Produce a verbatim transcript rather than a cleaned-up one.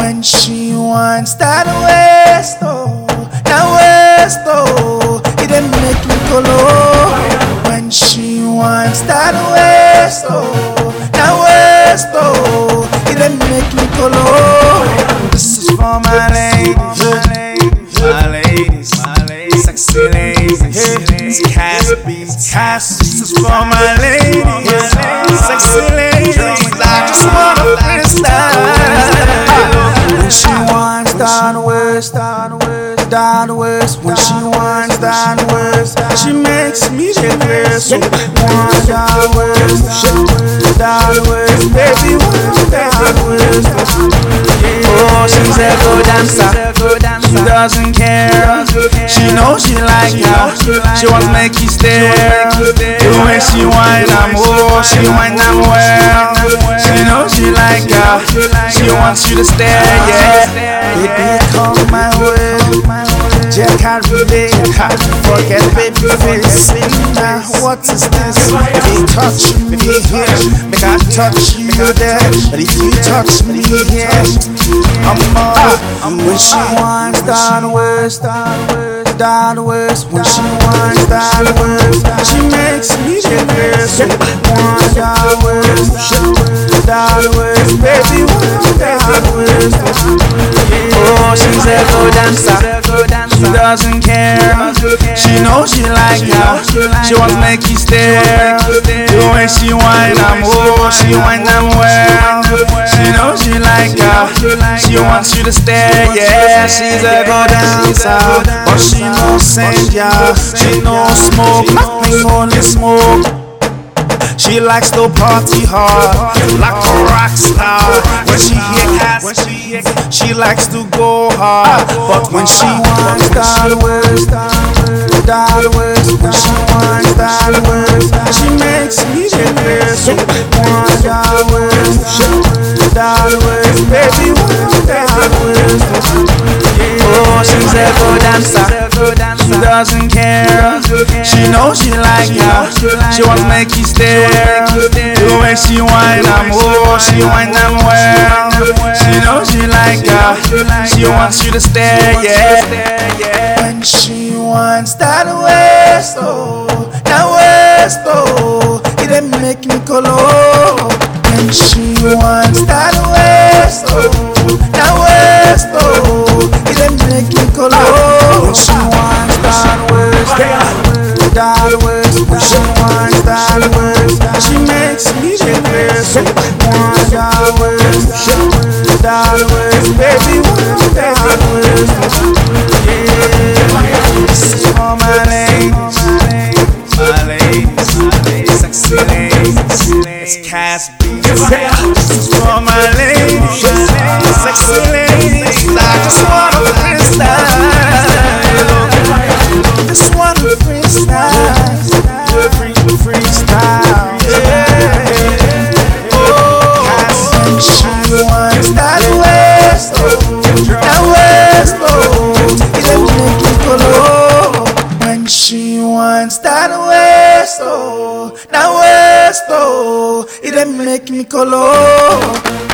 When she wants that waist, oh, that waist, oh, it done make me go low. When she wants that waist, oh, that waist, oh, it done make me go low. This is for my ladies, my ladies, my ladies, sexy ladies. It's Cass Beats, Cass. This is for my ladies, sexy ladies. I just wanna freestyle. When she wants down west, down west, down west. When she wants down west, she makes me jealous. So want down west, down west, baby, want down west. Oh, she's a good dancer. She doesn't care. She knows she like ya. She wants to make you stare. The way she whine, I'm oh, she whine, I'm well. She knows she like ya. She wants you to stare, yeah. Baby, come my way. Just can't relate. Forget baby face. Now what is this? They touch me here, make I touch you there. But if you touch me here, I'm more. When she wants down west, down west, down west. When she wants down west, she makes me jealous. Want down west, down west, baby, want down west. Oh, she's a good dancer. She doesn't care. She knows she like ya. She wants to make you stare. The way she whine, I'm oh, she whine, I'm well. She knows she like ya. She wants you to stare, yeah. She's a good dancer, but she no send ya. She no smoke, nothing only smoke. She likes to party hard, like a rock star. When she hear Cass, she likes to go hard. But when she wants down west, down west, when she wants down west, she makes me jealous. Want down west, down west, baby, want down west. Oh, she's a good dancer. She doesn't care. She knows she like ya. She wants to make you stare. The way she whine, I'm oh, she whine, I'm well. She knows she like ya. She wants you to stare, yeah. When she wants that waist, oh, that waist, oh, it done make me go low. When she wants that waist, oh, that waist, oh, it done make me go low. When she wants that waist, that waist, when she wants that waist, she makes me jealous. Want that waist, that waist, baby, want that waist. Yeah, this is for my ladies, my ladies, my ladies, sexy ladies. It's Cass Beats. This is for my ladies, sexy ladies. I just wanna freestyle. Just wanna freestyle. Freestyle. Yeah. Oh, when she wants that waist, oh, that waist, oh, it done make me go low. When she wants that waist, oh, that waist, oh, it done make me go low.